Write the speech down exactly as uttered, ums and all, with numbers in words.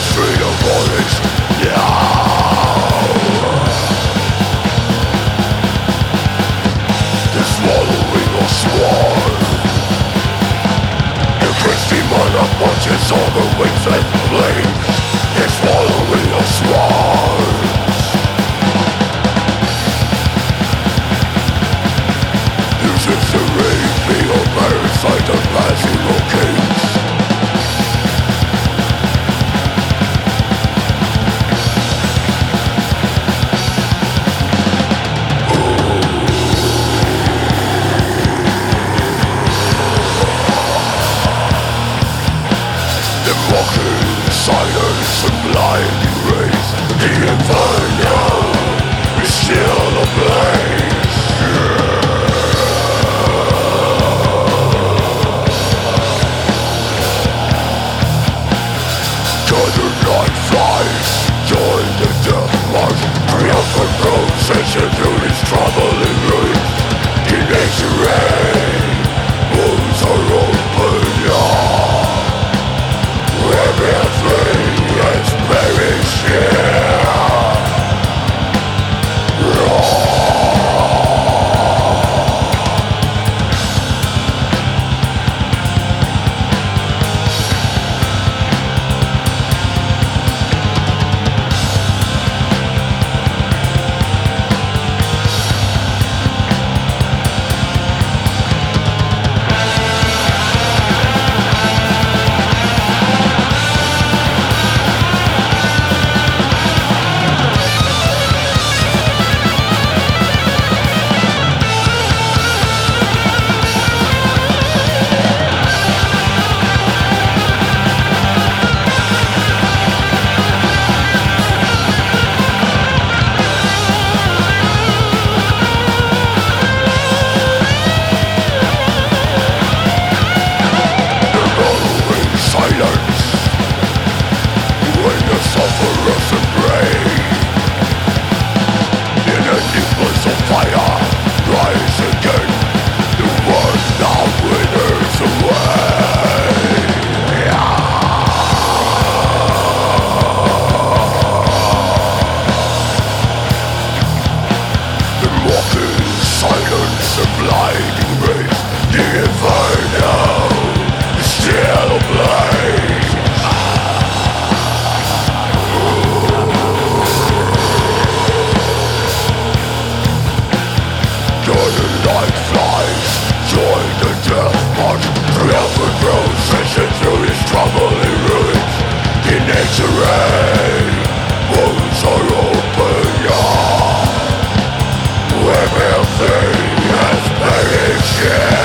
street of bodies now. The swallowing of swan, the Christy mana punches on the wings and flames. The swallowing of swans. This is the rape of parasite and passing of kings. Silence and blinding rays. The inferno is still ablaze. Shattered night flies, join the death march. Triumphant procession through this troubling ruins. In X-ray, wounds are open now. Everything is perished here. Silence and blinding rays. The inferno is still ablaze. Join the night flies, join the death march. Triumphant procession through this troubling ruins. In X-ray, wounds are open, yeah. Everything has perished.